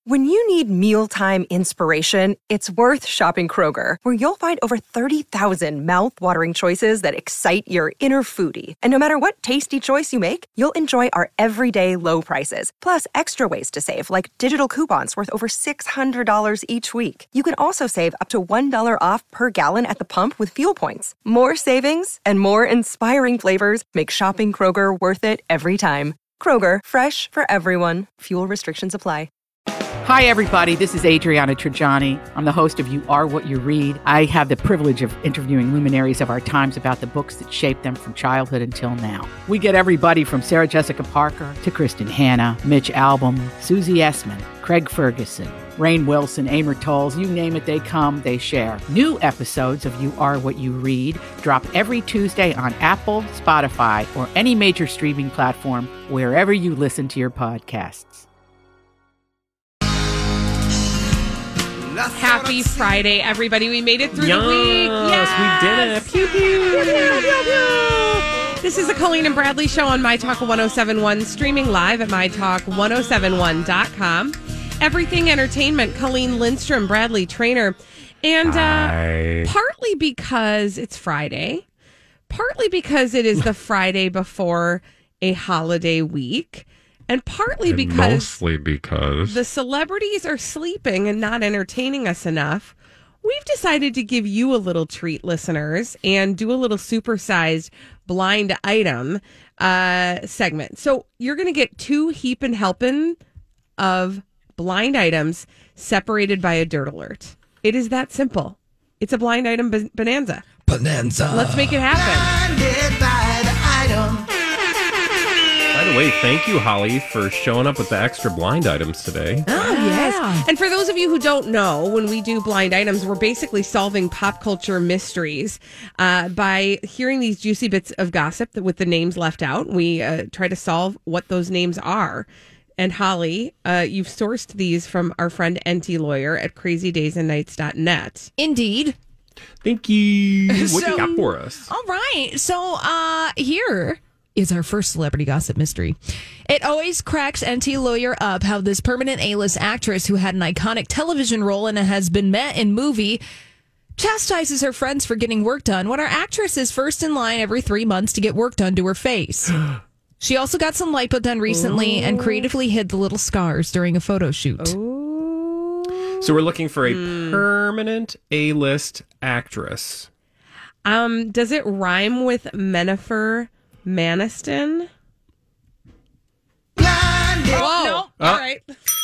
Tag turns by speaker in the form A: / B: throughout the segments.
A: When you need mealtime inspiration, it's worth shopping Kroger, where you'll find over 30,000 mouth-watering choices that excite your inner foodie. And no matter what tasty choice you make, you'll enjoy our everyday low prices, plus extra ways to save, like digital coupons worth over $600 each week. You can also save up to $1 off per gallon at the pump with fuel points. More savings and more inspiring flavors make shopping Kroger worth it every time. Kroger, fresh for everyone. Fuel restrictions apply.
B: Hi, everybody. This is Adriana Trajani. I'm the host of You Are What You Read. I have the privilege of interviewing luminaries of our times about the books that shaped them from childhood until now. We get everybody from Sarah Jessica Parker to Kristen Hanna, Mitch Albom, Susie Essman, Craig Ferguson, Rainn Wilson, Amor Tolls, you name it, they come, they share. New episodes of You Are What You Read drop every Tuesday on Apple, Spotify, or any major streaming platform wherever you listen to your podcasts.
C: Happy Friday, everybody. We made it through the week.
D: Yes, we did it. Pew, pew.
C: Pew, pew, pew. This is the Colleen and Bradley Show on My Talk 1071, streaming live at mytalk1071.com. Everything Entertainment, Colleen Lindstrom, Bradley Trainer. And partly because it's Friday, partly because it is the Friday before a holiday week, and partly because
D: mostly because
C: the celebrities are sleeping and not entertaining us enough, we've decided to give you a little treat, listeners, and do a little supersized blind item segment. So you're going to get 2 heap and helping of blind items separated by a dirt alert. It is that simple. It's a blind item bonanza. Let's make it happen.
E: Blinded by the item.
D: By the way, thank you, Holly, for showing up with the extra blind items today.
C: Oh, yes. And for those of you who don't know, when we do blind items, we're basically solving pop culture mysteries by hearing these juicy bits of gossip with the names left out. We try to solve what those names are. And Holly, you've sourced these from our friend NT Lawyer at crazydaysandnights.net.
F: Indeed.
D: Thank you. What you got for us?
F: All right. So here is our first celebrity gossip mystery. It always cracks NT Lawyer up how this permanent A-list actress who had an iconic television role and has been met in movie chastises her friends for getting work done when our actress is first in line every 3 months to get work done to her face. She also got some lipo done recently and creatively hid the little scars during a photo shoot.
D: So we're looking for a permanent A-list actress.
C: Does it rhyme with Jennifer Aniston? Whoa!
F: No.
C: All right.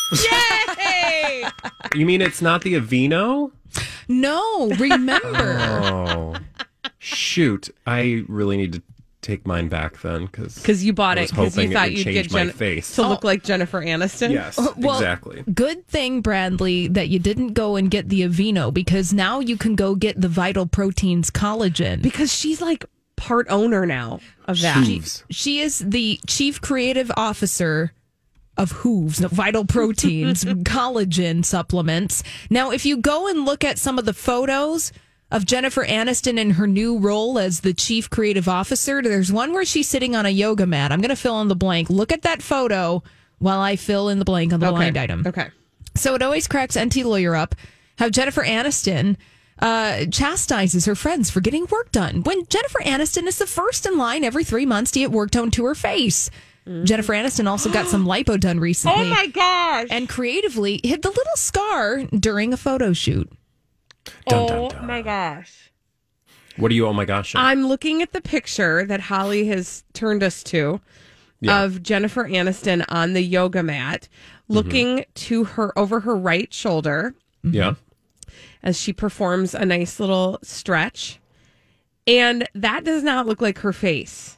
C: Yay!
D: You mean it's not the Aveeno?
F: No, remember.
D: Oh, shoot. I really need to take mine back then
C: because you bought it because you thought you'd get
D: my face
C: to look like Jennifer Aniston.
D: Yes,
F: well,
D: exactly.
F: Good thing, Bradley, that you didn't go and get the Aveeno, because now you can go get the Vital Proteins collagen,
C: because she's like part owner now of that.
F: She is the chief creative officer of Hooves, Vital Proteins collagen supplements. Now, if you go and look at some of the photos of Jennifer Aniston in her new role as the chief creative officer, there's one where she's sitting on a yoga mat. I'm going to fill in the blank. Look at that photo while I fill in the blank on the blind item.
C: Okay.
F: So it always cracks NT Lawyer up how Jennifer Aniston chastises her friends for getting work done when Jennifer Aniston is the first in line every 3 months to get work done to her face. Jennifer Aniston also got some lipo done recently.
C: Oh my gosh.
F: And creatively hid the little scar during a photo shoot.
D: Dun, dun, dun.
C: Oh my gosh.
D: What are you, oh my gosh?
C: I'm looking at the picture that Holly has turned us to of Jennifer Aniston on the yoga mat, looking to her over her right shoulder.
D: Yeah.
C: As she performs a nice little stretch. And that does not look like her face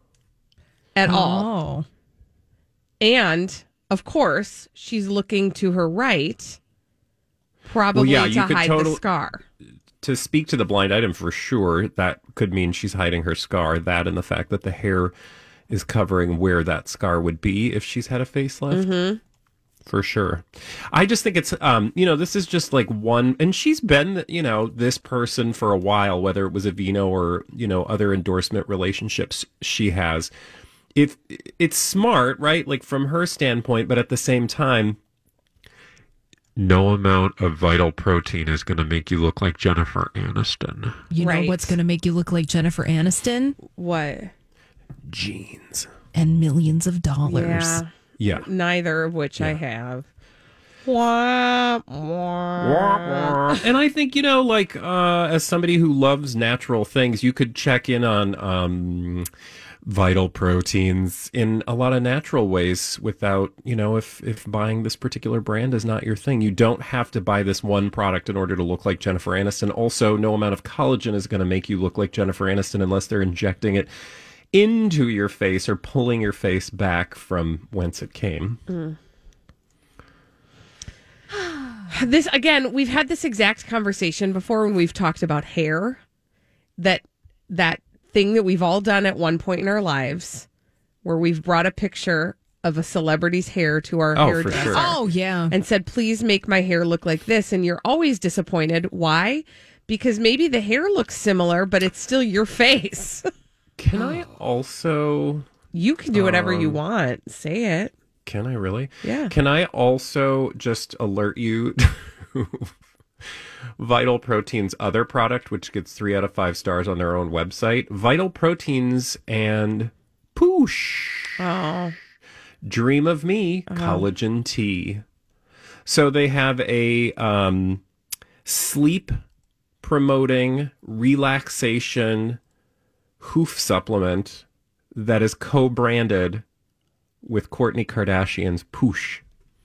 C: at all. And, of course, she's looking to her right, probably to hide the scar.
D: To speak to the blind item for sure, that could mean she's hiding her scar. That and the fact that the hair is covering where that scar would be if she's had a facelift. Mm-hmm. For sure. I just think it's, this is just like one, and she's been, this person for a while, whether it was Aveeno or, other endorsement relationships she has. If it's smart, right? Like from her standpoint, but at the same time, no amount of Vital Protein is going to make you look like Jennifer Aniston.
F: You know
C: Right.
F: what's going to make you look like Jennifer Aniston?
C: What?
D: Jeans.
F: And millions of dollars.
C: Yeah.
D: Yeah.
C: Neither of which I have. Wah, wah.
D: And I think, as somebody who loves natural things, you could check in on Vital Proteins in a lot of natural ways without, if buying this particular brand is not your thing. You don't have to buy this one product in order to look like Jennifer Aniston. Also, no amount of collagen is going to make you look like Jennifer Aniston unless they're injecting it into your face or pulling your face back from whence it came.
C: This, again, we've had this exact conversation before when we've talked about hair. That thing that we've all done at one point in our lives where we've brought a picture of a celebrity's hair to our hairdresser.
D: Sure.
F: Oh, yeah.
C: And said, please make my hair look like this. And you're always disappointed. Why? Because maybe the hair looks similar, but it's still your face.
D: Can I also...
C: You can do whatever you want. Say it.
D: Can I really?
C: Yeah.
D: Can I also just alert you to Vital Proteins' other product, which gets 3 out of 5 stars on their own website? Vital Proteins and Poosh.
C: Oh.
D: Dream of Me Collagen Tea. So they have a sleep promoting relaxation hoof supplement that is co-branded with Kourtney Kardashian's Poosh.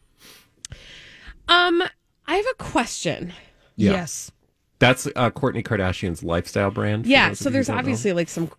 C: I have a question.
D: Yeah.
F: Yes.
D: That's Kourtney Kardashian's lifestyle brand. for
C: Yeah,
D: those
C: so
D: of you
C: there's
D: who don't know.
C: obviously like some,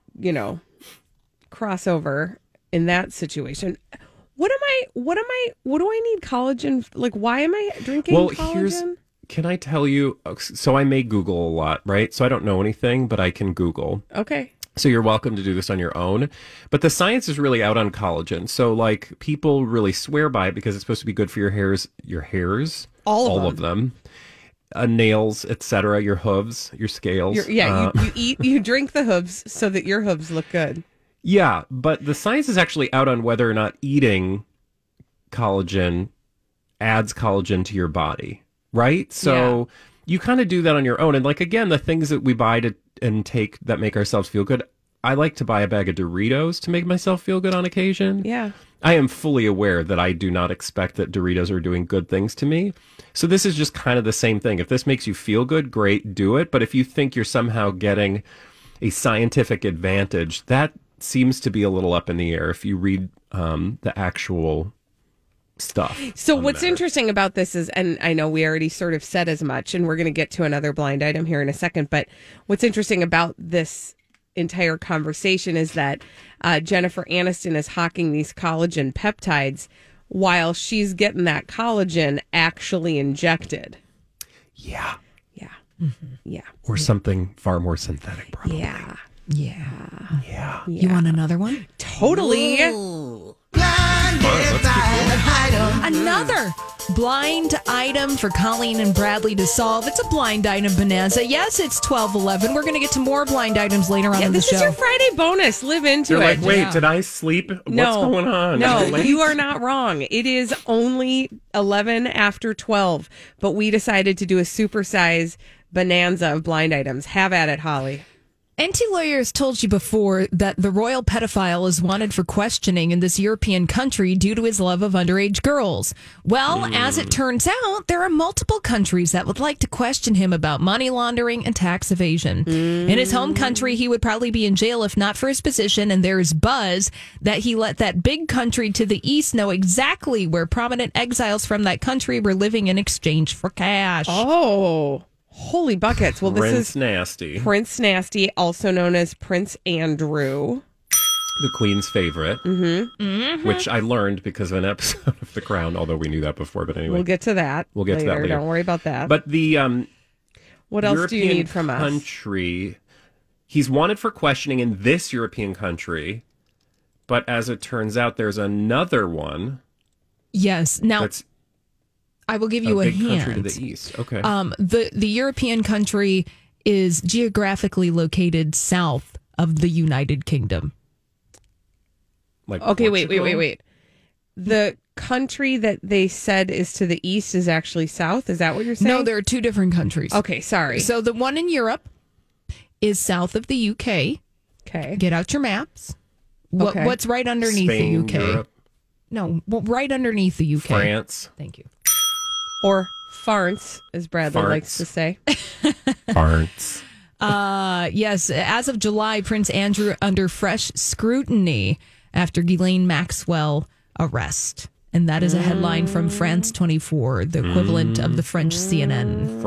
C: crossover in that situation. What do I need collagen? Like, why am I drinking collagen?
D: Can I tell you? So I may Google a lot, right? So I don't know anything, but I can Google.
C: Okay.
D: So you're welcome to do this on your own. But the science is really out on collagen. So like people really swear by it because it's supposed to be good for your hairs,
C: All
D: of them. Nails, etc., your hooves, your scales.
C: You drink the hooves so that your hooves look good.
D: Yeah, but the science is actually out on whether or not eating collagen adds collagen to your body, right? So you kind of do that on your own. And like, again, the things that we buy and take that make ourselves feel good, I like to buy a bag of Doritos to make myself feel good on occasion.
C: Yeah.
D: I am fully aware that I do not expect that Doritos are doing good things to me. So this is just kind of the same thing. If this makes you feel good, great, do it. But if you think you're somehow getting a scientific advantage, that seems to be a little up in the air if you read the actual stuff.
C: So what's interesting about this is, and I know we already sort of said as much, and we're going to get to another blind item here in a second, but what's interesting about this entire conversation is that Jennifer Aniston is hawking these collagen peptides while she's getting that collagen actually injected.
D: Yeah.
C: Yeah.
F: Mm-hmm.
C: Yeah.
D: Or something far more synthetic, probably.
C: Yeah.
D: Yeah.
F: You want another one?
C: Totally.
E: Blinded by an item.
F: Another blind item for Colleen and Bradley to solve. It's a blind item bonanza. Yes, it's 12:11. We're going to get to more blind items later on in the
C: This
F: show.
C: is your Friday bonus. Live into
D: You're
C: it.
D: like, wait, did I sleep?
C: No.
D: What's going on?
C: No,
D: Am I late?
C: you are not wrong. It is only 11 after 12, but we decided to do a supersize bonanza of blind items. Have at it, Holly.
F: NT Lawyers told you before that the royal pedophile is wanted for questioning in this European country due to his love of underage girls. Well, as it turns out, there are multiple countries that would like to question him about money laundering and tax evasion. In his home country, he would probably be in jail if not for his position, and there's buzz that he let that big country to the east know exactly where prominent exiles from that country were living in exchange for cash.
C: Oh, holy buckets. Well, this
D: Prince
C: is
D: Nasty,
C: Prince Nasty, also known as Prince Andrew.
D: the Queen's favorite, which I learned because of an episode of The Crown, although we knew that before. But anyway,
C: We'll get to that.
D: We'll get to that later.
C: Don't worry about that.
D: But the
C: what else
D: European
C: do you need from us?
D: country, he's wanted for questioning in this European country, but as it turns out, there's another one
F: Yes. Now,
D: that's
F: I will give
D: a
F: you a
D: big
F: hint.
D: country to the east. Okay.
F: The European country is geographically located south of the United Kingdom.
D: Like
C: Okay,
D: Portugal?
C: wait. The country that they said is to the east is actually south? Is that what you're saying?
F: No, there are two different countries.
C: Okay, sorry.
F: So the one in Europe is south of the UK.
C: Okay.
F: Get out your maps.
C: Okay.
F: What's right underneath
D: Spain,
F: the UK?
D: Europe,
F: No, right underneath the UK.
D: France.
F: Thank you.
C: Or farts, as Bradley
D: Farts.
C: likes to say.
D: France.
F: Yes, as of July, Prince Andrew under fresh scrutiny after Ghislaine Maxwell arrest. And that is a headline from France 24, the equivalent of the French CNN.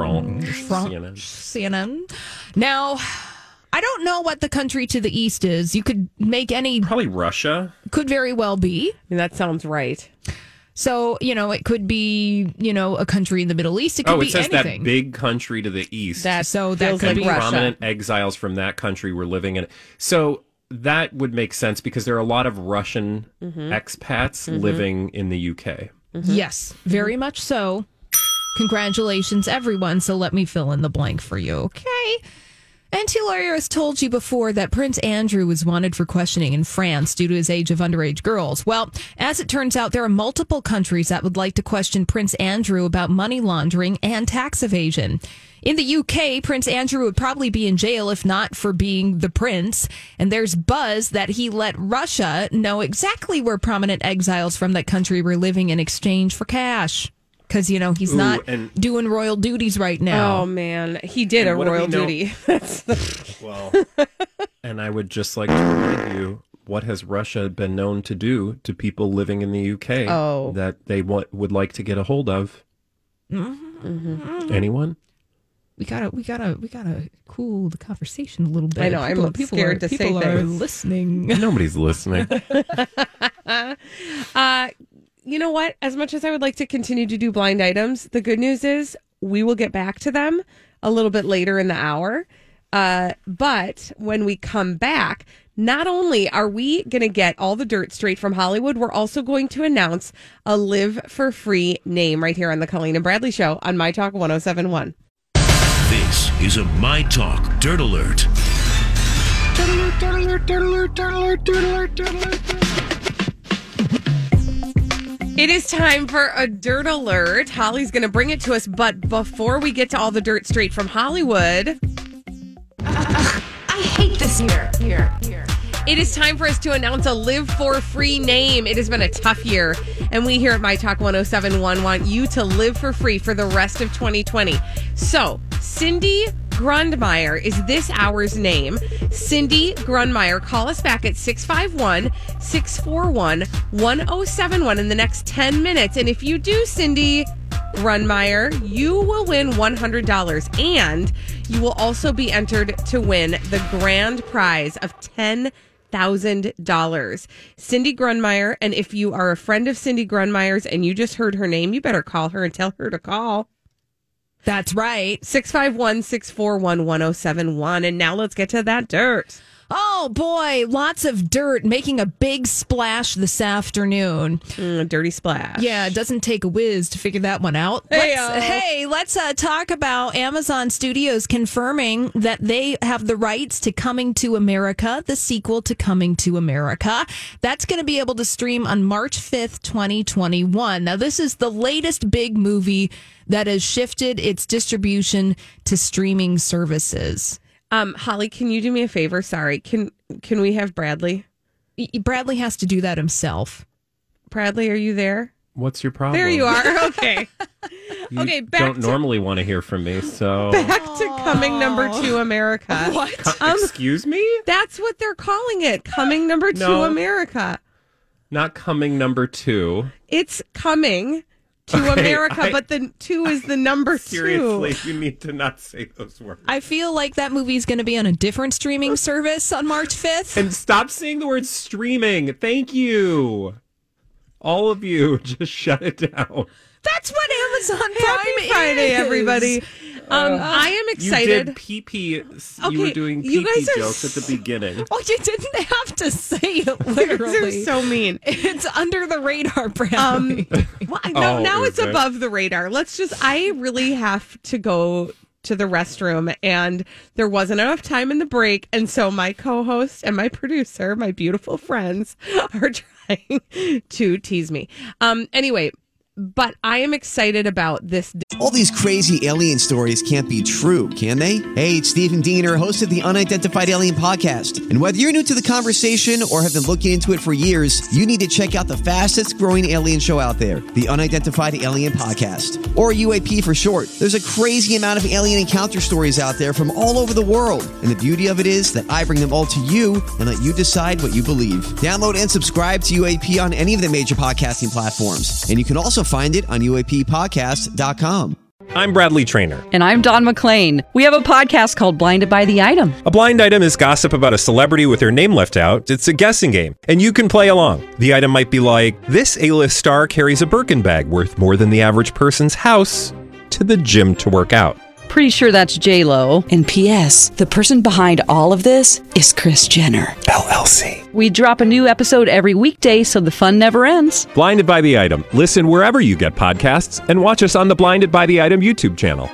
F: CNN. Now, I don't know what the country to the east is. You could make any,
D: Probably Russia.
F: could very well be.
C: I mean, that sounds right.
F: So, it could be, a country in the Middle East. It could be
D: it says
F: anything.
D: that big country to the east.
C: That
F: So that
C: feels
F: could
C: like
F: be
C: Russia.
D: prominent exiles from that country were living in it. So that would make sense because there are a lot of Russian expats living in the UK.
F: Yes, very much so. Congratulations, everyone. So let me fill in the blank for you, okay? Anti-lawyer has told you before that Prince Andrew was wanted for questioning in France due to his age of underage girls. Well, as it turns out, there are multiple countries that would like to question Prince Andrew about money laundering and tax evasion. In the UK, Prince Andrew would probably be in jail if not for being the prince. And there's buzz that he let Russia know exactly where prominent exiles from that country were living in exchange for cash. Because, he's not doing royal duties right now.
C: Oh, man. He did a
D: And what do we
C: royal
D: know?
C: duty.
D: Well, and I would just like to remind you, what has Russia been known to do to people living in the UK that they would like to get a hold of? Anyone?
F: We gotta cool the conversation a little bit.
C: I know, I'm scared to say
F: people are
C: things.
F: listening.
D: Nobody's listening.
C: You know what? As much as I would like to continue to do blind items, the good news is we will get back to them a little bit later in the hour. But when we come back, not only are we going to get all the dirt straight from Hollywood, we're also going to announce a Live for Free name right here on the Colleen and Bradley Show on My Talk 107.1.
G: This is a My Talk Dirt Alert.
C: It is time for a Dirt Alert. Holly's going to bring it to us, but before we get to all the dirt straight from Hollywood,
E: I hate this year.
C: it is time for us to announce a Live for Free name. It has been a tough year, and we here at My Talk 107.1 want you to live for free for the rest of 2020. So, Cindy Grundmeyer is this hour's name. Cindy Grundmeyer, call us back at 651-641-1071 in the next 10 minutes. And if you do, Cindy Grundmeyer, you will win $100. And you will also be entered to win the grand prize of $10,000. Cindy Grundmeyer. And if you are a friend of Cindy Grundmeyer's and you just heard her name, you better call her and tell her to call.
F: That's right.
C: 651-641-1071. And now let's get to that dirt.
F: Oh boy, lots of dirt making a big splash this afternoon.
C: Dirty splash.
F: Yeah, it doesn't take a whiz to figure that one out. Let's talk about Amazon Studios confirming that they have the rights to Coming to America, the sequel to Coming to America. That's going to be able to stream on March 5th, 2021. Now, this is the latest big movie that has shifted its distribution to streaming services.
C: Holly, can you do me a favor? Sorry. Can we have Bradley?
F: Bradley has to do that himself.
C: Bradley, are you there?
D: What's your problem?
C: There you are. Okay.
D: You
C: Okay, back
D: don't
C: to-
D: normally want to hear from me, so...
C: Back to Coming Number 2 America.
F: What?
D: Excuse me?
C: That's what they're calling it. Coming Number 2
D: No.
C: America.
D: Not coming number 2.
C: It's Coming to
D: Okay,
C: America, but the 2 is the number 2.
D: Seriously, you need to not say those words.
F: I feel like that movie is going to be on a different streaming service on March 5th.
D: And stop saying the word streaming. Thank you. All of you, just shut it down.
F: That's what Amazon Prime
C: Happy Friday,
F: is.
C: everybody. I am
D: You
C: excited.
D: did pee-pee.
C: Okay,
D: You were doing
C: you
D: pee-pee
C: guys are
D: jokes at the beginning.
F: Oh, you didn't have to say it
C: You guys
F: literally.
C: are so mean.
F: It's under the radar, Bradley.
C: Well,
D: Oh,
C: now
D: is
C: it's
D: it?
C: above the radar. I really have to go to the restroom and there wasn't enough time in the break. And so my co-host and my producer, my beautiful friends, are trying to tease me. Anyway, but I am excited about this.
H: All these crazy alien stories can't be true, can they? Hey, it's Stephen Diener, host of the Unidentified Alien Podcast. And whether you're new to the conversation or have been looking into it for years, you need to check out the fastest growing alien show out there, the Unidentified Alien Podcast, or UAP for short. There's a crazy amount of alien encounter stories out there from all over the world. And the beauty of it is that I bring them all to you and let you decide what you believe. Download and subscribe to UAP on any of the major podcasting platforms. And you can also find it on UAPpodcast.com.
I: I'm Bradley Trainer.
J: And I'm Don McClain. We have a podcast called Blinded by the Item.
I: A blind item is gossip about a celebrity with their name left out. It's a guessing game, and you can play along. The item might be like, this A-list star carries a Birkin bag worth more than the average person's house to the gym to work out.
J: Pretty sure that's J-Lo.
K: And P.S. the person behind all of this is Kris Jenner,
I: LLC.
J: We drop a new episode every weekday so the fun never ends.
I: Blinded by the Item. Listen wherever you get podcasts and watch us on the Blinded by the Item YouTube channel.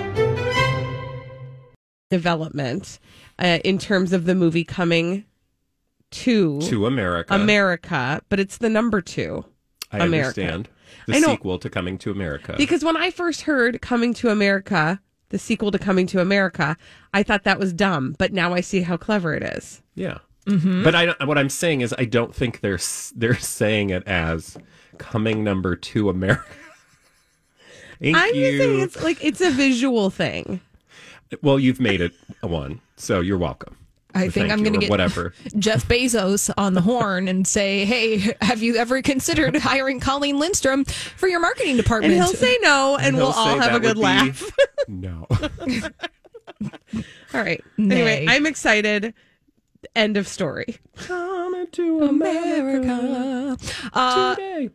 C: Development in terms of the movie coming to America, but it's the number 2.
D: I
C: America.
D: understand. The sequel to Coming to America.
C: Because when I first heard Coming to America, the sequel to Coming to America, I thought that was dumb, but now I see how clever it is.
D: Yeah. Mm-hmm. But what I'm saying is I don't think they're saying it as Coming number 2 America.
C: I'm just saying it's a visual thing.
D: Well, you've made it a one, so you're welcome.
F: I think I'm going to get
D: whatever.
F: Jeff Bezos on the horn and say, hey, have you ever considered hiring Colleen Lindstrom for your marketing department?
C: And he'll say no, and we'll all have a good laugh.
D: No.
C: All right. Anyway, I'm excited. End of story.
D: Coming to America today.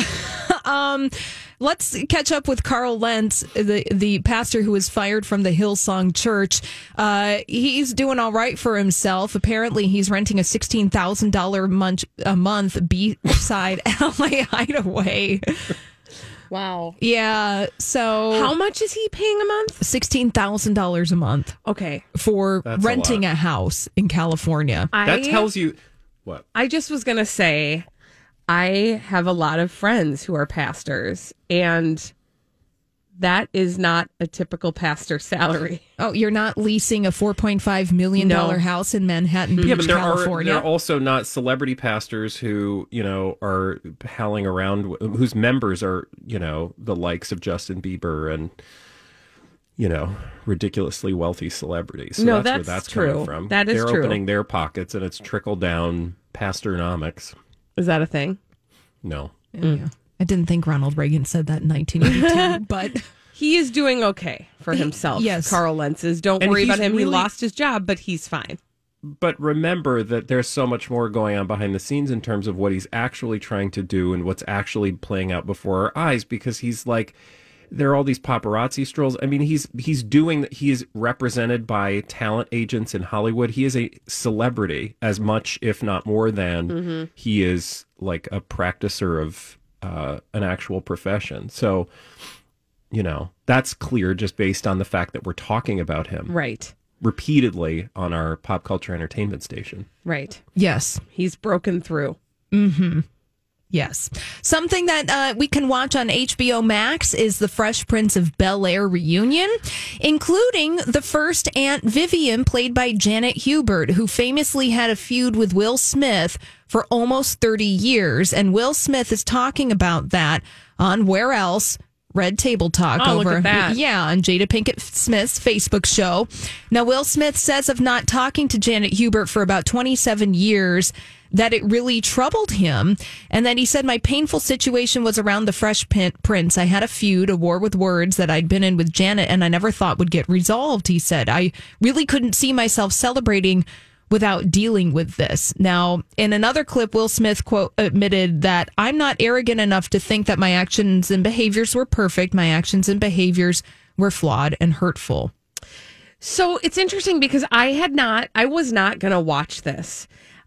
F: Let's catch up with Carl Lentz, the pastor who was fired from the Hillsong Church. He's doing all right for himself. Apparently, he's renting a $16,000 a month B-side LA Hideaway.
C: Wow.
F: Yeah. So,
C: how much is he paying a month?
F: $16,000 a month.
C: Okay.
F: For renting a house in California.
D: That tells you what?
C: I just was going to say, I have a lot of friends who are pastors, and that is not a typical pastor salary.
F: Oh, you're not leasing a $4.5 million house in Manhattan Beach, California?
D: There are also not celebrity pastors who, are palling around, whose members are, the likes of Justin Bieber and, ridiculously wealthy celebrities. So
C: no,
D: that's where that's
C: true.
D: coming from.
C: That is
D: They're
C: true.
D: opening their pockets, and it's trickle-down pastornomics.
C: Is that a thing?
D: No.
F: Yeah. I didn't think Ronald Reagan said that in 1982, but
C: he is doing okay for himself.
F: Yes.
C: Carl Lentz is. Don't worry about him. He lost his job, but he's fine.
D: But remember that there's so much more going on behind the scenes in terms of what he's actually trying to do and what's actually playing out before our eyes, because he's like, there are all these paparazzi strolls. I mean, he is represented by talent agents in Hollywood. He is a celebrity as much, if not more than he is like a practicer of an actual profession. So, that's clear just based on the fact that we're talking about him.
C: Right.
D: Repeatedly on our pop culture entertainment station.
C: Right.
F: Yes.
C: He's broken through.
F: Mm-hmm. Yes. Something that we can watch on HBO Max is the Fresh Prince of Bel-Air reunion, including the first Aunt Vivian, played by Janet Hubert, who famously had a feud with Will Smith for almost 30 years. And Will Smith is talking about that on Where Else? Red Table Talk
C: look at that.
F: on Jada Pinkett Smith's Facebook show. Now, Will Smith says of not talking to Janet Hubert for about 27 years that it really troubled him. And then he said, my painful situation was around the Fresh Prince. I had a feud, a war with words that I'd been in with Janet, and I never thought would get resolved, he said. I really couldn't see myself celebrating without dealing with this. Now, in another clip, Will Smith, quote, admitted that I'm not arrogant enough to think that my actions and behaviors were perfect. My actions and behaviors were flawed and hurtful.
C: So it's interesting because I was not going to watch this.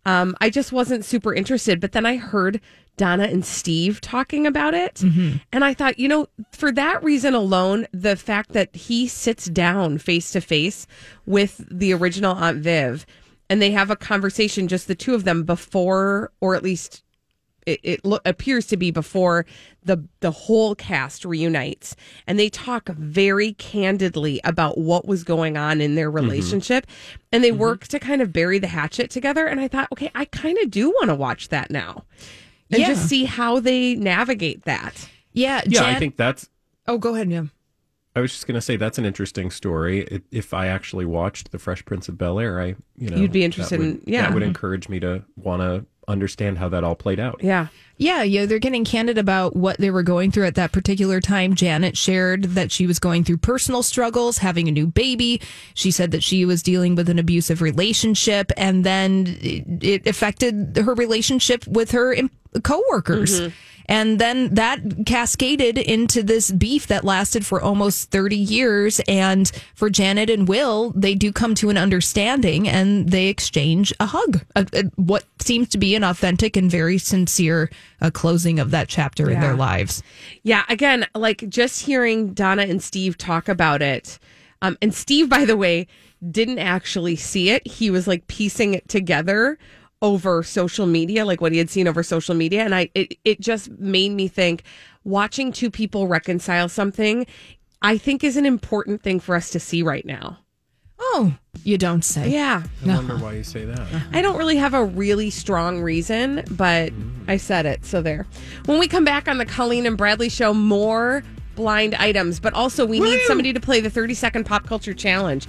C: I just wasn't super interested. But then I heard Donna and Steve talking about it. And I thought, for that reason alone, the fact that he sits down face to face with the original Aunt Viv and they have a conversation, just the two of them before, or at least it appears to be before the whole cast reunites, and they talk very candidly about what was going on in their relationship, and they work to kind of bury the hatchet together. And I thought, okay, I kind of do want to watch that now and just see how they navigate that.
F: Yeah,
D: I think that's...
F: Oh, go ahead, Jim.
D: I was just going to say that's an interesting story. If I actually watched The Fresh Prince of Bel-Air, you'd be interested that would encourage me to want to understand how that all played out.
F: Yeah, they're getting candid about what they were going through at that particular time. Janet shared that she was going through personal struggles, having a new baby. She said that she was dealing with an abusive relationship, and then it affected her relationship with her coworkers. And then that cascaded into this beef that lasted for almost 30 years. And for Janet and Will, they do come to an understanding and they exchange a hug. What seems to be an authentic and very sincere closing of that chapter in their lives.
C: Yeah, again, like just hearing Donna and Steve talk about it. And Steve, by the way, didn't actually see it. He was like piecing it together over social media, like what he had seen over social media. And it just made me think, watching two people reconcile something, I think is an important thing for us to see right now.
F: Oh, you don't say.
C: Yeah.
D: I wonder why you say that.
C: I don't really have a really strong reason, but I said it. So there. When we come back on the Colleen and Bradley Show, more blind items, but also we need somebody to play the 30-second pop culture challenge.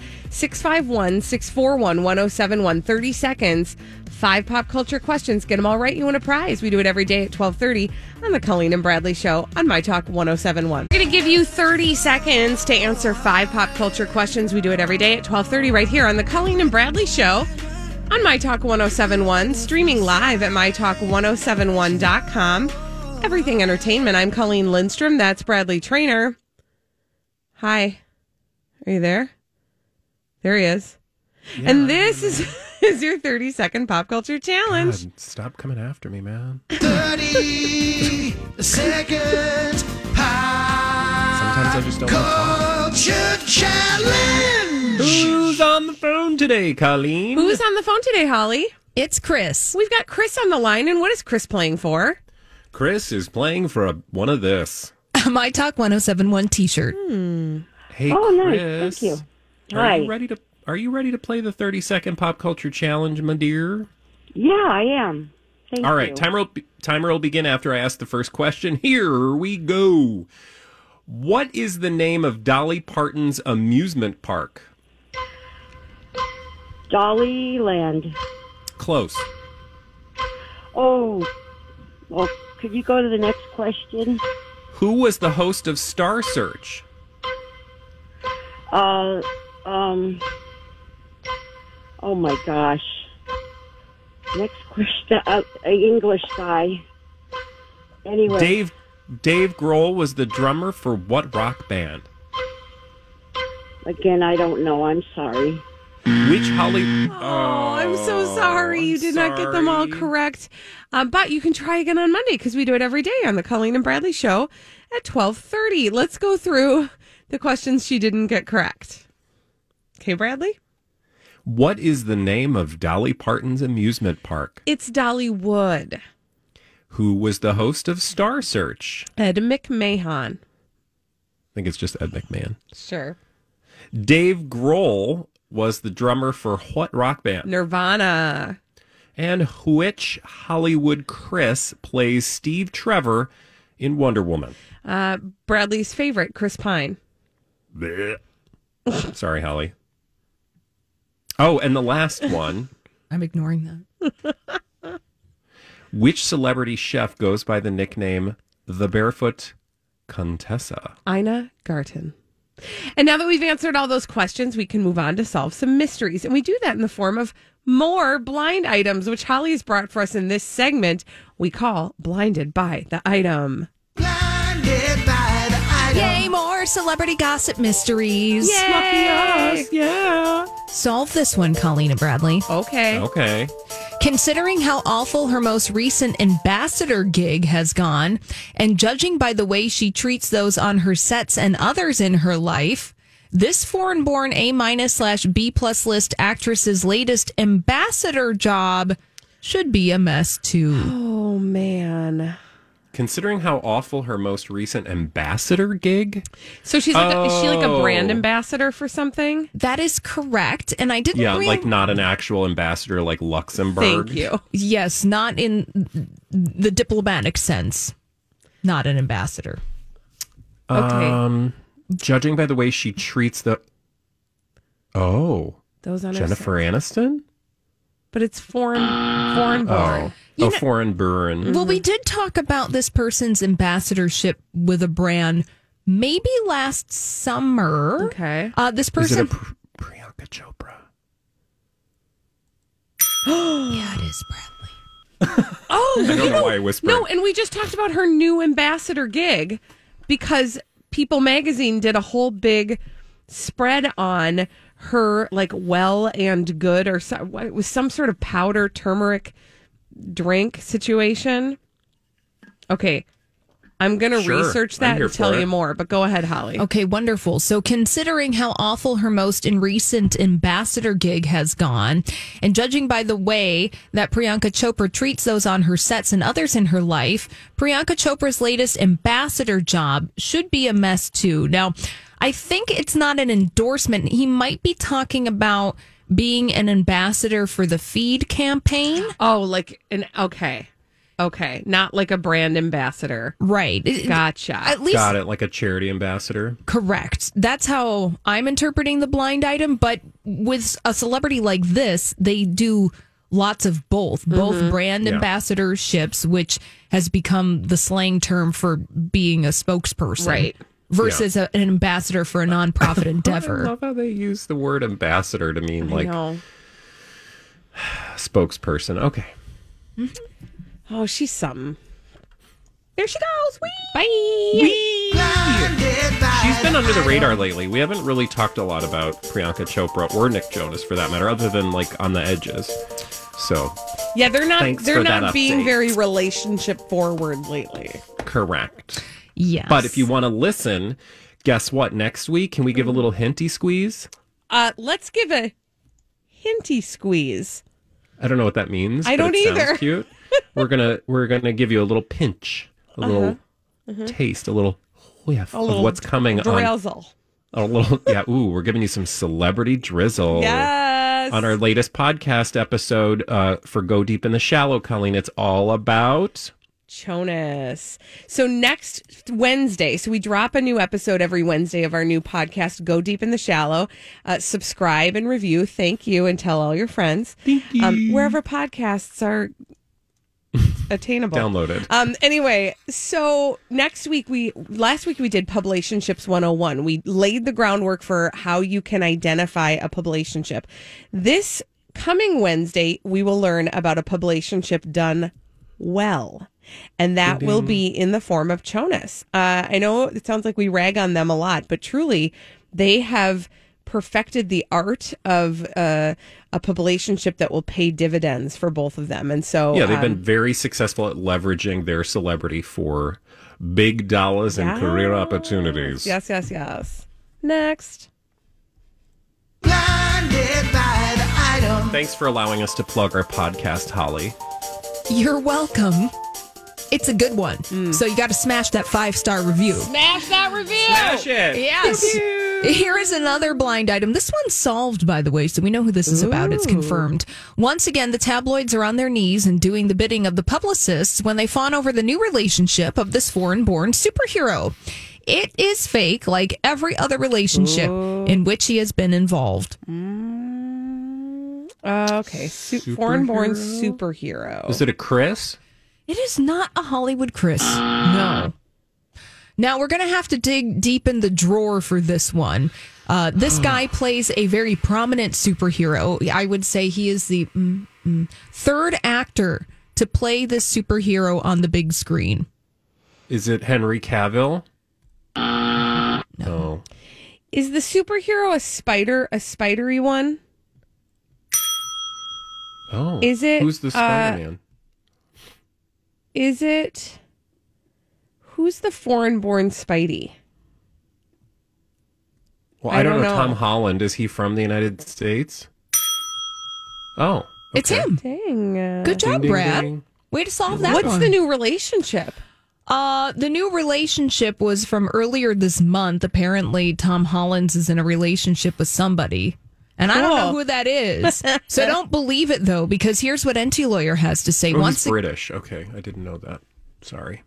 C: 651-641-1071. 30 seconds, 5 pop culture questions. Get them all right, you win a prize. We do it every day at 12:30 on the Colleen and Bradley Show on My Talk 1071. We're going to give you 30 seconds to answer 5 pop culture questions. We do it every day at 12:30 right here on the Colleen and Bradley Show on My Talk 1071, streaming live at mytalk1071.com. Everything Entertainment. I'm Colleen Lindstrom. That's Bradley Trainer. Hi. Are you there? There he is. Yeah, and this is your 30-second pop culture challenge.
D: God, stop coming after me, man.
L: 30 seconds pop
D: Sometimes I just don't want to talk.
L: culture challenge.
D: Who's on the phone today, Colleen?
C: Who's on the phone today, Holly?
F: It's Chris.
C: We've got Chris on the line, and what is Chris playing for?
D: Chris is playing for one of this.
F: My Talk 1071 t-shirt.
D: Hey,
M: oh,
D: Chris.
M: Nice. Thank you.
D: Are you ready to play the 30-second pop culture challenge, my dear?
M: Yeah, I am. Thank
D: All right,
M: you.
D: timer will begin after I ask the first question. Here we go. What is the name of Dolly Parton's amusement park?
M: Dollyland.
D: Close.
M: Oh, well, could you go to the next question?
D: Who was the host of Star Search?
M: Oh my gosh. Next question, English guy. Anyway.
D: Dave Grohl was the drummer for what rock band?
M: Again, I don't know. I'm sorry.
D: Which Hollywood...
C: Oh, I'm so sorry. You did not get them all correct. But you can try again on Monday because we do it every day on the Colleen and Bradley Show at 12:30. Let's go through the questions she didn't get correct. Okay, Bradley?
D: What is the name of Dolly Parton's amusement park?
C: It's Dollywood.
D: Who was the host of Star Search?
C: Ed McMahon.
D: I think it's just Ed McMahon.
C: Sure.
D: Dave Grohl was the drummer for what rock band?
C: Nirvana.
D: And which Hollywood Chris plays Steve Trevor in Wonder Woman?
C: Bradley's favorite, Chris Pine.
D: Sorry, Holly. Oh, and the last one.
F: I'm ignoring that.
D: Which celebrity chef goes by the nickname The Barefoot Contessa?
C: Ina Garten. And now that we've answered all those questions, we can move on to solve some mysteries. And we do that in the form of more blind items, which Holly has brought for us in this segment we call Blinded by the Item.
L: Blinded by the item.
F: Yay, more celebrity gossip mysteries.
C: Yay!
D: Lucky us. Yeah.
F: Solve this one, Colleen and Bradley.
C: Okay.
D: Okay.
F: Considering how awful her most recent ambassador gig has gone, and judging by the way she treats those on her sets and others in her life, this foreign-born A-/B+ list actress's latest ambassador job should be a mess, too.
C: Oh, man.
D: Considering how awful her most recent ambassador gig.
C: So she's like, is she like a brand ambassador for something?
F: That is correct. And I didn't
D: like not an actual ambassador like Luxembourg.
C: Thank you.
F: Yes, not in the diplomatic sense. Not an ambassador.
C: Okay.
D: Judging by the way she treats the... Oh.
C: Those on
D: Jennifer Aniston?
C: But it's foreign born.
D: Foreign burn.
F: Well, we did talk about this person's ambassadorship with a brand maybe last summer.
C: Okay.
F: This person...
D: Is it Priyanka Chopra?
F: Yeah, it is Bradley.
C: Oh,
D: I don't know why I whispered.
C: No, and we just talked about her new ambassador gig because People Magazine did a whole big spread on her, like, Well and Good, or it was some sort of powder turmeric drink situation. Okay, I'm going to research that and tell you more, but go ahead, Holly.
F: Okay, wonderful. So considering how awful her most recent ambassador gig has gone, and judging by the way that Priyanka Chopra treats those on her sets and others in her life, Priyanka Chopra's latest ambassador job should be a mess too. Now, I think it's not an endorsement. He might be talking about being an ambassador for the Feed campaign.
C: Oh, like Okay, not like a brand ambassador.
F: Right.
C: Gotcha.
F: At least,
D: got it, like a charity ambassador.
F: Correct. That's how I'm interpreting the blind item. But with a celebrity like this, they do lots of both brand ambassadorships, which has become the slang term for being a spokesperson.
C: Right.
F: Versus an ambassador for a nonprofit endeavor.
D: I love how they use the word ambassador to mean spokesperson. Okay.
C: Mm-hmm. Oh, she's something. There she goes. Wee.
D: Bye. She's been under the radar lately. We haven't really talked a lot about Priyanka Chopra or Nick Jonas, for that matter, other than like on the edges. So
C: yeah, they're not being
D: update.
C: very relationship forward lately.
D: Correct.
F: Yes.
D: But if you want to listen, guess what? Next week, can we give a little hinty squeeze?
C: Let's give a hinty squeeze.
D: I don't know what that means.
C: I
D: but
C: don't
D: it
C: either.
D: Sounds cute. We're gonna give you a little pinch, a little taste, a little whiff of what's coming
C: drizzle.
D: A little, yeah. Ooh, we're giving you some celebrity drizzle.
C: Yes.
D: On our latest podcast episode for Go Deep in the Shallow, Colleen, it's all about
C: Jonas. So next Wednesday, so we drop a new episode every Wednesday of our new podcast, Go Deep in the Shallow. Subscribe and review. Thank you, and tell all your friends.
D: Thank you.
C: Wherever podcasts are attainable.
D: Downloaded.
C: Anyway, so last week we did Publicationships 101. We laid the groundwork for how you can identify a publicationship. This coming Wednesday, we will learn about a publicationship done well. And that will be in the form of Jonas. I know it sounds like we rag on them a lot, but truly they have perfected the art of a publicationship that will pay dividends for both of them. And so
D: they've been very successful at leveraging their celebrity for big dollars and career opportunities.
C: Yes. Next.
L: Blinded by the item.
D: Thanks for allowing us to plug our podcast, Holly.
F: You're welcome. It's a good one. So you got to smash that 5-star review.
C: Smash that review.
D: Smash it.
F: Yes. Here is another blind item. This one's solved, by the way, so we know who this is about. It's confirmed. Once again, the tabloids are on their knees and doing the bidding of the publicists when they fawn over the new relationship of this foreign-born superhero. It is fake, like every other relationship in which he has been involved.
C: Okay. Foreign-born superhero.
D: Is it a Chris?
F: It is not a Hollywood Chris. No. Now, we're going to have to dig deep in the drawer for this one. This guy plays a very prominent superhero. I would say he is the third actor to play this superhero on the big screen.
D: Is it Henry Cavill? No.
C: Is the superhero a spidery one?
D: Oh.
C: Is it...
D: Who's the Spider-Man?
C: Is it... Who's the foreign-born Spidey?
D: Well, I don't know. Tom Holland, is he from the United States? Oh. Okay.
F: It's him.
C: Dang.
F: Good job,
D: Ding, ding,
F: Brad.
D: ding.
F: Way to solve that
C: What's
F: one.
C: the new relationship?
F: The new relationship was from earlier this month. Apparently, Tom Holland is in a relationship with somebody. And I don't know who that is. So don't believe it, though, because here's what NT Lawyer has to say.
D: He's British. Okay, I didn't know that. Sorry.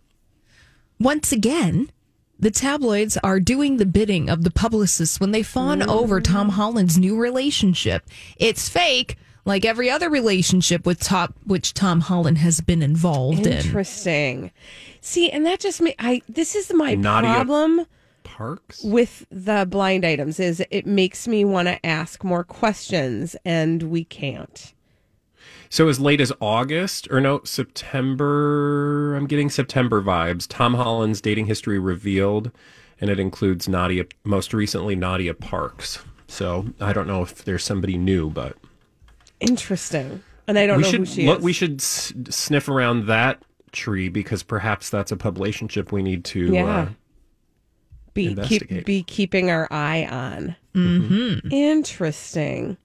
F: Once again, the tabloids are doing the bidding of the publicists when they fawn over Tom Holland's new relationship. It's fake, like every other relationship with which Tom Holland has been involved in.
C: Interesting. See, and that just this is my
D: Nadia
C: problem
D: Parks
C: with the blind items is it makes me want to ask more questions, and we can't.
D: So as late as August, or no, September, I'm getting September vibes. Tom Holland's dating history revealed, and it includes most recently Nadia Parks. So I don't know if there's somebody new, but...
C: Interesting. And I don't know who she is.
D: We should sniff around that tree, because perhaps that's a publicationship we need to investigate.
C: Be keeping our eye on.
F: Mm-hmm.
C: Interesting.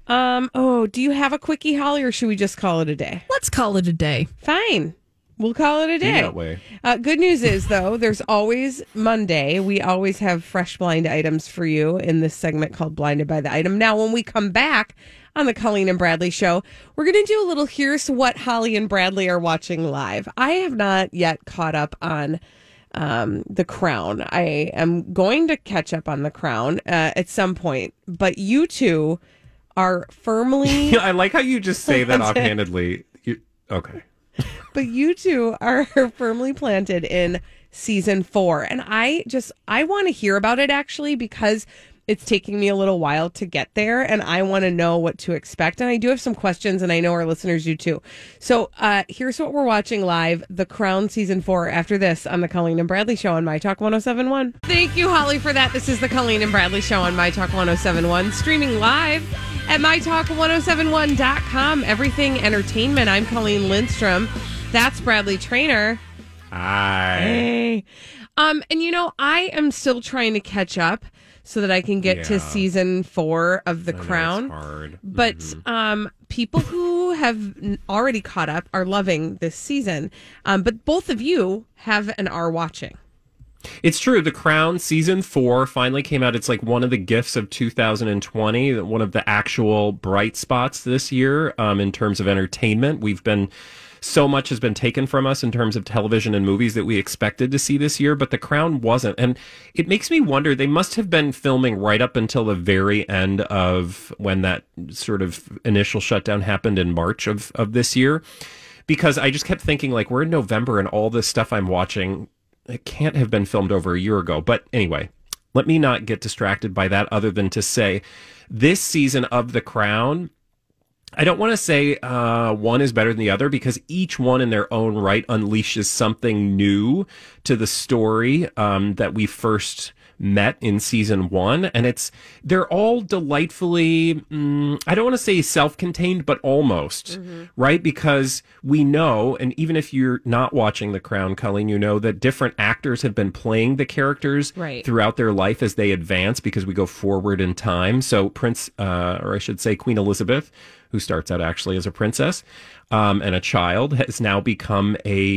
C: Do you have a quickie, Holly, or should we just call it a day?
F: Let's call it a day.
C: Fine. We'll call it a day.
D: That way.
C: Good news is, though, there's always Monday. We always have fresh blind items for you in this segment called Blinded by the Item. Now, when we come back on the Colleen and Bradley Show, we're going to do a little Here's What Holly and Bradley are watching live. I have not yet caught up on The Crown. I am going to catch up on The Crown at some point, but you two are firmly...
D: I like how you just say that offhandedly. Okay.
C: But you two are firmly planted in season 4. And I want to hear about it, actually, because it's taking me a little while to get there. And I want to know what to expect. And I do have some questions, and I know our listeners do too. So here's what we're watching live. The Crown season 4 after this on the Colleen and Bradley Show on My Talk 107.1. Thank you, Holly, for that. This is the Colleen and Bradley Show on My Talk 107.1. Streaming live at MyTalk1071.com. Everything entertainment. I'm Colleen Lindstrom. That's Bradley Trainer.
D: Hi.
C: Hey. And I am still trying to catch up so that I can get to season 4 of The Crown.
D: It's hard.
C: But people who have already caught up are loving this season. But both of you have and are watching.
D: It's true. The Crown season 4 finally came out. It's like one of the gifts of 2020, one of the actual bright spots this year in terms of entertainment. So much has been taken from us in terms of television and movies that we expected to see this year, but The Crown wasn't. And it makes me wonder, they must have been filming right up until the very end of when that sort of initial shutdown happened in March of this year, because I just kept thinking, like, we're in November and all this stuff I'm watching, it can't have been filmed over a year ago. But anyway, let me not get distracted by that, other than to say this season of The Crown, I don't want to say one is better than the other, because each one in their own right unleashes something new to the story that we first met in season 1. And they're all delightfully, I don't want to say self-contained, but almost, right? Because we know, and even if you're not watching The Crown, Colleen, you know that different actors have been playing the characters throughout their life as they advance, because we go forward in time. So Queen Elizabeth, who starts out actually as a princess and a child, has now become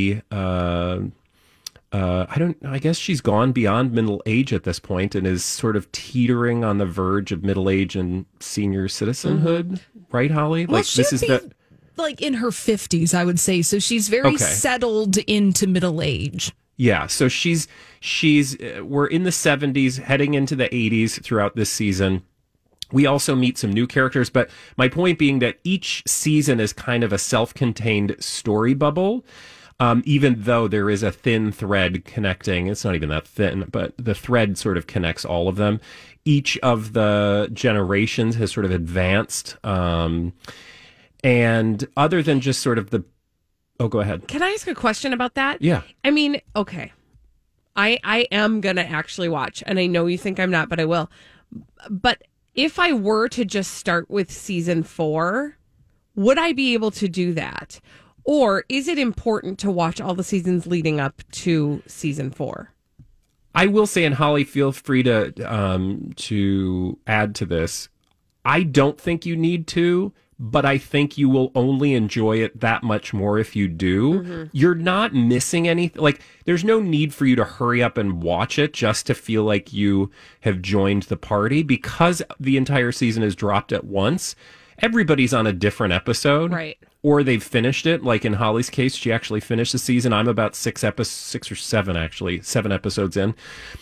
D: I guess she's gone beyond middle age at this point and is sort of teetering on the verge of middle age and senior citizenhood, right, Holly?
F: Well, like in her 50s, I would say. So she's very settled into middle age.
D: Yeah, so she's we're in the 70s, heading into the 80s throughout this season. We also meet some new characters, but my point being that each season is kind of a self-contained story bubble, even though there is a thin thread connecting. It's not even that thin, but the thread sort of connects all of them. Each of the generations has sort of advanced. And other than just sort of go ahead.
C: Can I ask a question about that?
D: Yeah.
C: I mean, okay. I am going to actually watch, and I know you think I'm not, but I will. But if I were to just start with season 4, would I be able to do that? Or is it important to watch all the seasons leading up to season 4?
D: I will say, and Holly, feel free to add to this. I don't think you need to, but I think you will only enjoy it that much more if you do. Mm-hmm. You're not missing anything. Like, there's no need for you to hurry up and watch it just to feel like you have joined the party, because the entire season is dropped at once. Everybody's on a different episode.
C: Right.
D: Or they've finished it. Like in Holly's case, she actually finished the season. I'm about 6 or 7 episodes in.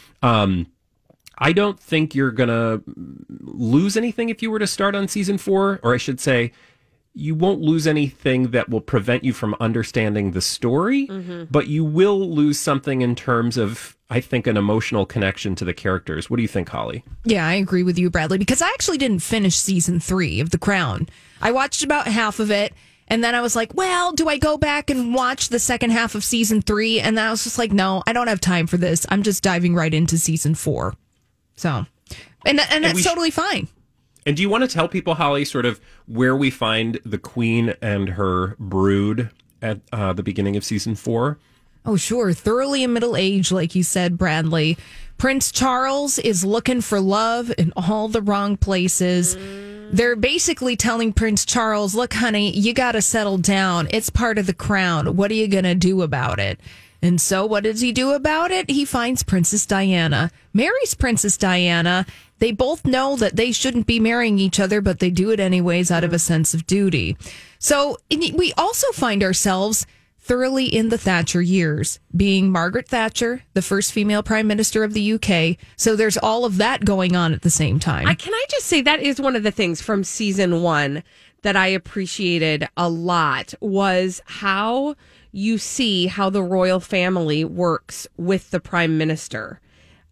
D: I don't think you're going to lose anything if you were to start on season 4, or I should say, you won't lose anything that will prevent you from understanding the story, but you will lose something in terms of, I think, an emotional connection to the characters. What do you think, Holly?
F: Yeah, I agree with you, Bradley, because I actually didn't finish season 3 of The Crown. I watched about half of it, and then I was like, well, do I go back and watch the second half of season 3? And then I was just like, no, I don't have time for this. I'm just diving right into season 4. So, and that's totally fine.
D: And do you want to tell people, Holly, sort of where we find the Queen and her brood at the beginning of season 4?
F: Oh, sure. Thoroughly in middle age, like you said, Bradley. Prince Charles is looking for love in all the wrong places. They're basically telling Prince Charles, look, honey, you got to settle down. It's part of the crown. What are you going to do about it? And so what does he do about it? He finds Princess Diana, marries Princess Diana. They both know that they shouldn't be marrying each other, but they do it anyways out of a sense of duty. So we also find ourselves thoroughly in the Thatcher years, being Margaret Thatcher, the first female prime minister of the UK. So there's all of that going on at the same time.
C: Can I just say that is one of the things from season 1 that I appreciated a lot, was how you see how the royal family works with the prime minister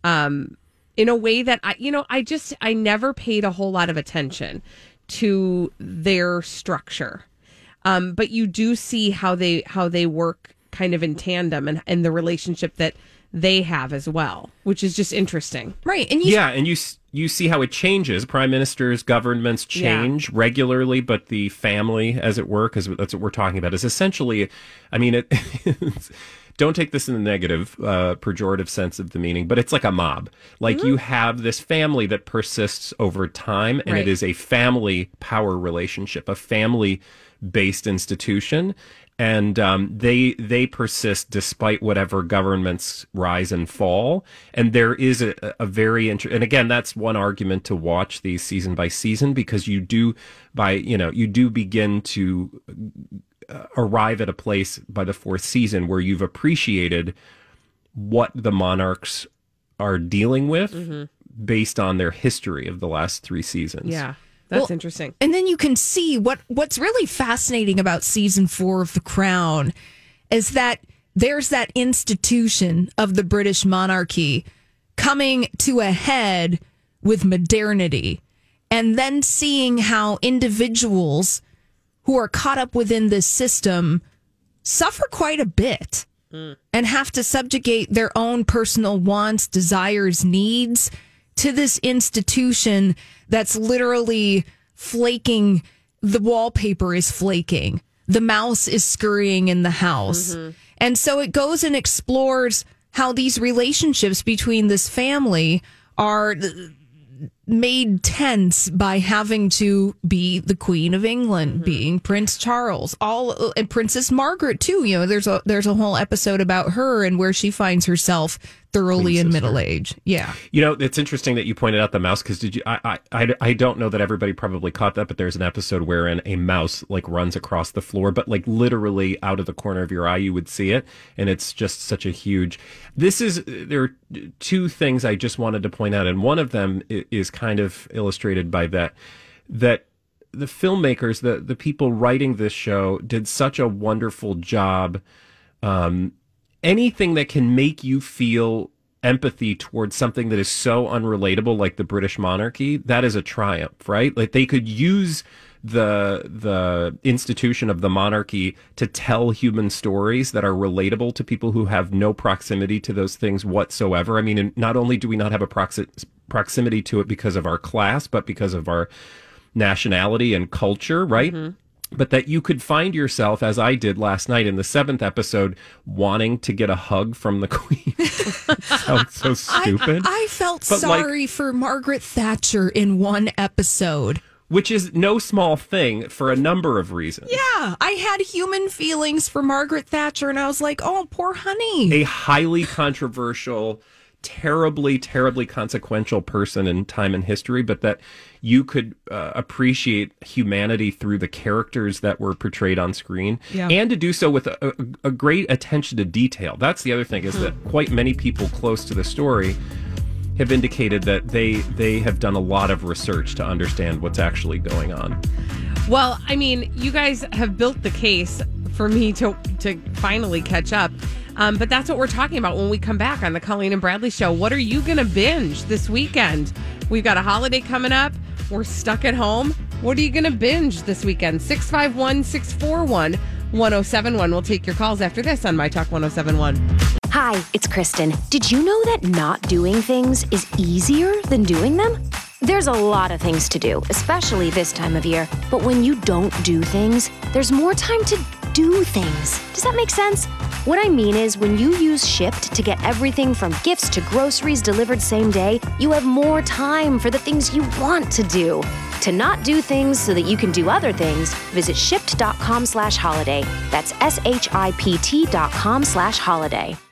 C: in a way that I never paid a whole lot of attention to their structure. But you do see how they work kind of in tandem, and the relationship that they have as well, which is just interesting.
F: Right. And
D: you see how it changes. Prime ministers, governments change regularly, but the family, as it were, because that's what we're talking about, is essentially, I mean, don't take this in the negative, pejorative sense of the meaning, but it's like a mob. Like you have this family that persists over time, and it is a family power relationship, a family-based institution. And they persist despite whatever governments rise and fall. And there is a very and again, that's one argument to watch these season by season, because you do begin to arrive at a place by the 4th season where you've appreciated what the monarchs are dealing with based on their history of the last 3 seasons.
C: Yeah. That's interesting.
F: And then you can see what's really fascinating about season 4 of The Crown is that there's that institution of the British monarchy coming to a head with modernity, and then seeing how individuals who are caught up within this system suffer quite a bit and have to subjugate their own personal wants, desires, needs to this institution that's literally flaking. The wallpaper is flaking. The mouse is scurrying in the house. And so it goes and explores how these relationships between this family are made tense by having to be the Queen of England, being Prince Charles, and Princess Margaret too. You know, there's a whole episode about her and where she finds herself thoroughly in middle age. Yeah.
D: You know, it's interesting that you pointed out the mouse, because I don't know that everybody probably caught that, but there's an episode wherein a mouse like runs across the floor, but like literally out of the corner of your eye you would see it, and it's just such a huge. There are 2 things I just wanted to point out, and one of them is kind of illustrated by that the filmmakers, the people writing this show, did such a wonderful job. Anything that can make you feel empathy towards something that is so unrelatable, like the British monarchy, that is a triumph, right? Like they could use the institution of the monarchy to tell human stories that are relatable to people who have no proximity to those things whatsoever. I mean, not only do we not have a proximity to it because of our class, but because of our nationality and culture, right? but that you could find yourself, as I did last night in the 7th episode, wanting to get a hug from the queen. Sounds so stupid.
F: I felt sorry for Margaret Thatcher in one episode.
D: Which is no small thing for a number of reasons.
F: Yeah, I had human feelings for Margaret Thatcher, and I was like, oh, poor honey.
D: A highly controversial, terribly, terribly consequential person in time and history, but that you could appreciate humanity through the characters that were portrayed on screen, and to do so with a great attention to detail. That's the other thing, is that quite many people close to the story have indicated that they have done a lot of research to understand what's actually going on.
C: Well, I mean, you guys have built the case for me to finally catch up. But that's what we're talking about when we come back on the Colleen and Bradley Show. What are you going to binge this weekend? We've got a holiday coming up. We're stuck at home. What are you going to binge this weekend? 651-641-1071. We'll take your calls after this on My Talk 1071.
N: Hi, it's Kristen. Did you know that not doing things is easier than doing them? There's a lot of things to do, especially this time of year. But when you don't do things, there's more time to do things. Does that make sense? What I mean is, when you use Shipt to get everything from gifts to groceries delivered same day, you have more time for the things you want to do. To not do things so that you can do other things, visit shipt.com/holiday. That's SHIPT.com/holiday.